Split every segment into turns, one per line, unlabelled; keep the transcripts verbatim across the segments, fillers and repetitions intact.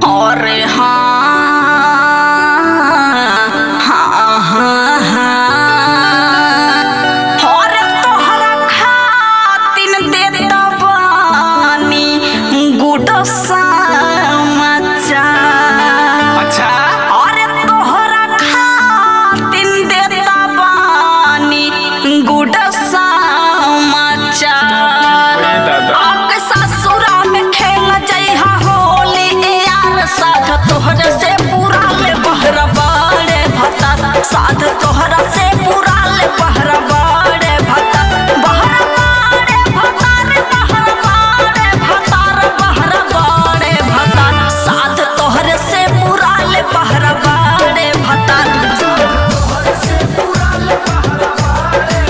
अरे हाँ हाँ हाँ हाँ और तोहरा खातिन देता बानी गुड समाचार।
अच्छा
अरे तोहरा खातिन देता बानी गुड समाचार। आपके ससुरा में खेल जइहा होली यार साथ तोहरा से पूरा ले बहरा बाड़े भता साथ तोहरा से पूरा ले बहरा बाड़े भता बहरा बाड़े भता रे बहरा बाड़े भता रे बहरा बाड़े भता साथ तोहरे से पूरा ले बहरा बाड़े भता तोहरे से पूरा ले बहरा बाड़े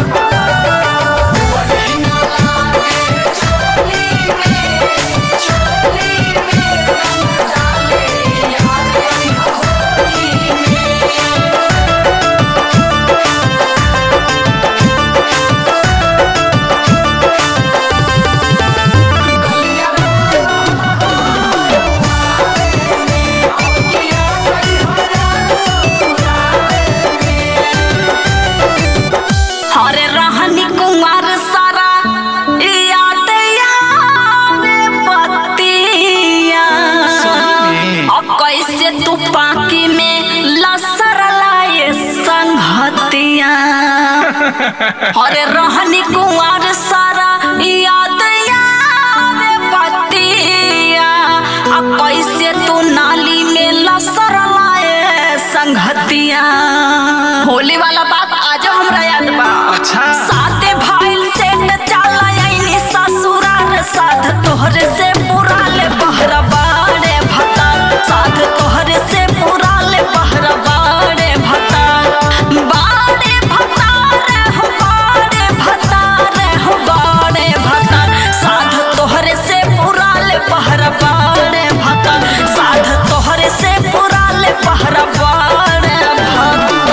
हरे रहनी कुंवर सारा याद आवे पतिया अब कैसे तू पाकी में लसर लाए संगतिया। हरे रहनी कुंवर सारा याद आवे पतिया अब कैसे तू नाली में लसर लाए संगतिया। होली वाला बात आज हमरा याद बा।
अच्छा
साथे भाईल से चला आईनी ससुराल साथ तोहरे से पूरा ले बहरा बाड़े भता साथ तोहरे से पूरा ले बहरा बाड़े भता बाड़े भता रे हो बाड़े भता रे हो बाड़े भता साथ तोहरे से पूरा ले बहरा बाड़े भता साथ तोहरे से पूरा ले बहरा बाड़े भता।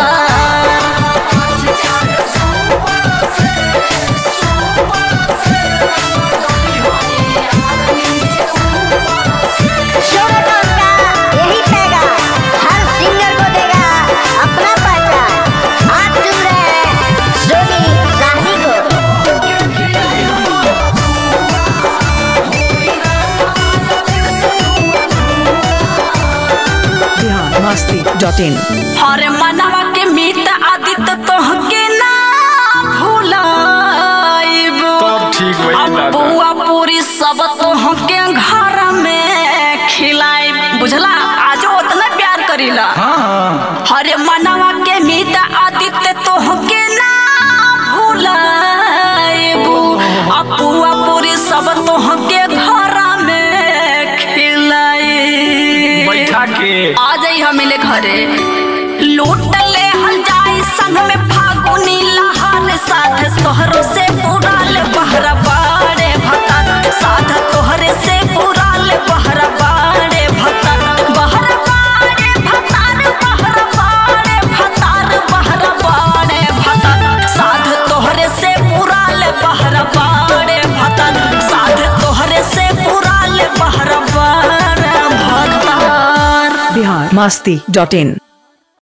यही पैगाम हर सिंगर को देगा अपना पहचान। आज सुन रहे हैं सोनी साहनी को।
Bihar Masti dot in.
हरे मनवा के मीत आदित तोहके ना भुलाइब
तब ठीक होई दादा।
बुआ पूरी सब तोहके घर में खिलाइब बुझला आजो उतना प्यार करीला।
हाँ
हरे मनवा के मीत आदित तोहके ना भुलाइब बुआ पूरी सब तोहके घर में खिलाइब।
बैठा के
आ जाई हम मिले घरे लूट ले हल जाई संग में फागुनी लहार साथ तोहरो से पूरा ले बहरा बाड़े भता साथ तोहरे से पूरा ले बहरा बाड़े भता बहरा बाड़े भता रे बहरा बाड़े भता रे बहरा बाड़े भता साथ तोहरे से पूरा ले बहरा बाड़े भता साथ तोहरे से पूरा ले बहरा बाड़े भता।
बिहार मस्ती डॉट इन।